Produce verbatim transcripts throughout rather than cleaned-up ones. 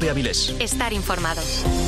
de Avilés. Estar informado.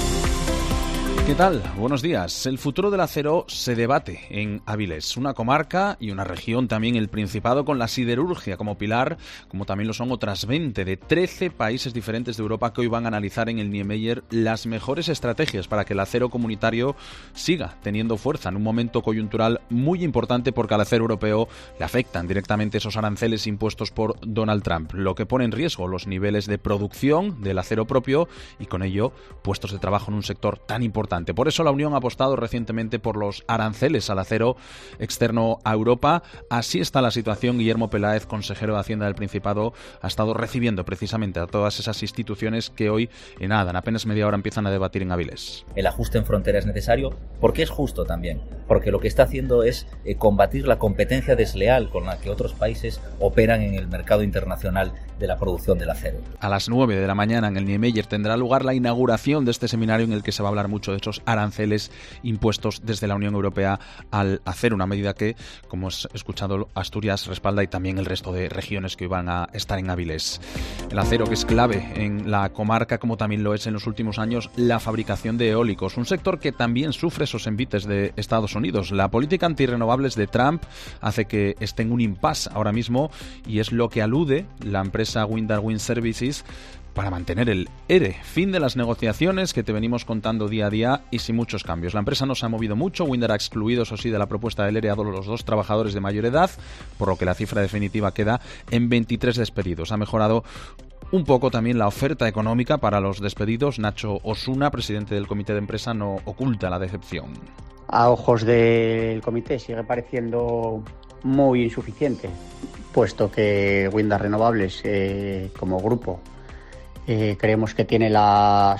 ¿Qué tal? Buenos días. El futuro del acero se debate en Avilés, una comarca y una región también, el Principado, con la siderurgia como pilar, como también lo son otras veinte de trece países diferentes de Europa que hoy van a analizar en el Niemeyer las mejores estrategias para que el acero comunitario siga teniendo fuerza en un momento coyuntural muy importante, porque al acero europeo le afectan directamente esos aranceles impuestos por Donald Trump, lo que pone en riesgo los niveles de producción del acero propio y con ello puestos de trabajo en un sector tan importante. Por eso la Unión ha apostado recientemente por los aranceles al acero externo a Europa. Así está la situación. Guillermo Peláez, consejero de Hacienda del Principado, ha estado recibiendo precisamente a todas esas instituciones que hoy, en nada, en apenas media hora, empiezan a debatir en Avilés. El ajuste en frontera es necesario porque es justo también, porque lo que está haciendo es eh, combatir la competencia desleal con la que otros países operan en el mercado internacional de la producción del acero. A las nueve de la mañana en el Niemeyer tendrá lugar la inauguración de este seminario en el que se va a hablar mucho de esos aranceles impuestos desde la Unión Europea al acero, una medida que, como has escuchado, Asturias respalda y también el resto de regiones que hoy van a estar en Avilés. El acero, que es clave en la comarca, como también lo es en los últimos años la fabricación de eólicos, un sector que también sufre esos envites de Estados Unidos. La política antirrenovables de Trump hace que esté en un impasse ahora mismo y es lo que alude la empresa Windar Wind Services para mantener el E R E. Fin de las negociaciones que te venimos contando día a día y sin muchos cambios. La empresa no se ha movido mucho. Windar ha excluido, eso sí, de la propuesta del E R E a los dos trabajadores de mayor edad, por lo que la cifra definitiva queda en veintitrés despedidos. Ha mejorado un poco también la oferta económica para los despedidos. Nacho Osuna, presidente del comité de empresa, no oculta la decepción. A ojos del comité sigue pareciendo muy insuficiente, puesto que Windar Renovables, eh, como grupo, Eh, creemos que tiene la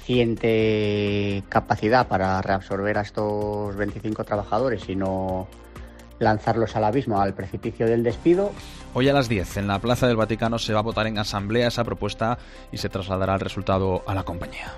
suficiente capacidad para reabsorber a estos veinticinco trabajadores y no lanzarlos al abismo, al precipicio del despido. Hoy a las diez en la Plaza del Vaticano se va a votar en asamblea esa propuesta y se trasladará el resultado a la compañía.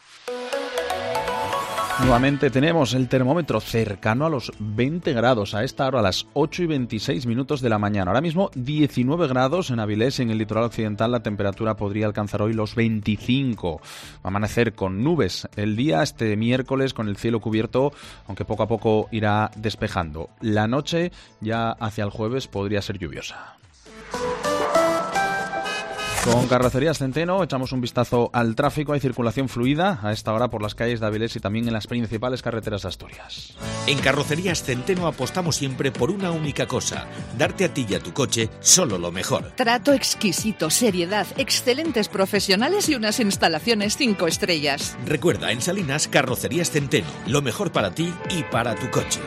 Nuevamente tenemos el termómetro cercano a los veinte grados a esta hora, a las ocho y veintiséis minutos de la mañana. Ahora mismo diecinueve grados en Avilés, en el litoral occidental. La temperatura podría alcanzar hoy los veinticinco. Va a amanecer con nubes el día este miércoles, con el cielo cubierto, aunque poco a poco irá despejando. La noche, ya hacia el jueves, podría ser lluviosa. Con Carrocerías Centeno echamos un vistazo al tráfico. Hay circulación fluida a esta hora por las calles de Avilés y también en las principales carreteras de Asturias. En Carrocerías Centeno apostamos siempre por una única cosa: darte a ti y a tu coche solo lo mejor. Trato exquisito, seriedad, excelentes profesionales y unas instalaciones cinco estrellas. Recuerda, en Salinas, Carrocerías Centeno, lo mejor para ti y para tu coche.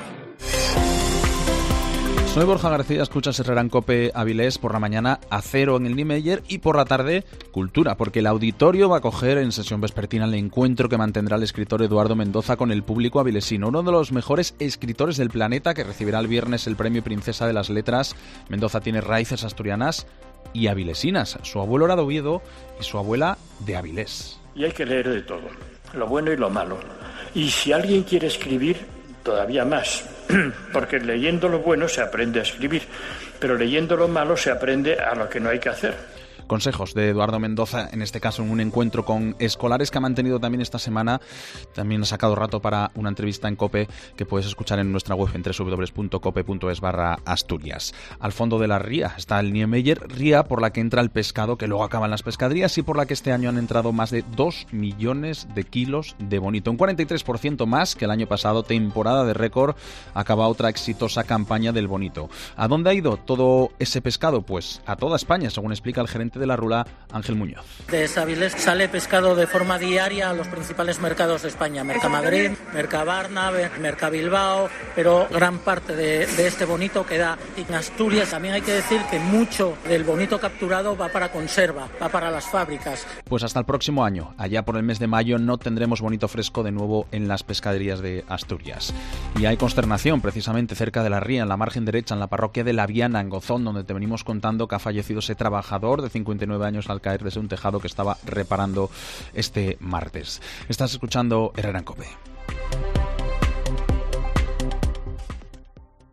Soy Borja García, escuchas Herrera en COPE Avilés. Por la mañana, acero en el Niemeyer, y por la tarde, cultura, porque el auditorio va a acoger en sesión vespertina el encuentro que mantendrá el escritor Eduardo Mendoza con el público avilesino, uno de los mejores escritores del planeta, que recibirá el viernes el premio Princesa de las Letras. Mendoza tiene raíces asturianas y avilesinas. Su abuelo era de Oviedo y su abuela de Avilés. Y hay que leer de todo, lo bueno y lo malo. Y si alguien quiere escribir, todavía más, porque leyendo lo bueno se aprende a escribir, pero leyendo lo malo se aprende a lo que no hay que hacer. Consejos de Eduardo Mendoza, en este caso en un encuentro con escolares que ha mantenido también esta semana. También ha sacado rato para una entrevista en COPE que puedes escuchar en nuestra web en doble u doble u doble u punto cope punto es barra Asturias. Al fondo de la ría está el Niemeyer, ría por la que entra el pescado que luego acaba en las pescaderías y por la que este año han entrado más de dos millones de kilos de bonito, un cuarenta y tres por ciento más que el año pasado. Temporada de récord, acaba otra exitosa campaña del bonito. ¿A dónde ha ido todo ese pescado? Pues a toda España, según explica el gerente de la Rula, Ángel Muñoz. De Avilés sale pescado de forma diaria a los principales mercados de España: Mercamadrid, Mercabarna, Mercabilbao, pero gran parte de, de este bonito queda en Asturias. También hay que decir que mucho del bonito capturado va para conserva, va para las fábricas. Pues hasta el próximo año, allá por el mes de mayo, no tendremos bonito fresco de nuevo en las pescaderías de Asturias. Y hay consternación precisamente cerca de la ría, en la margen derecha, en la parroquia de La Viana, en Gozón, donde te venimos contando que ha fallecido ese trabajador de cincuenta y nueve años al caer desde un tejado que estaba reparando este martes. Estás escuchando Herrera en COPE.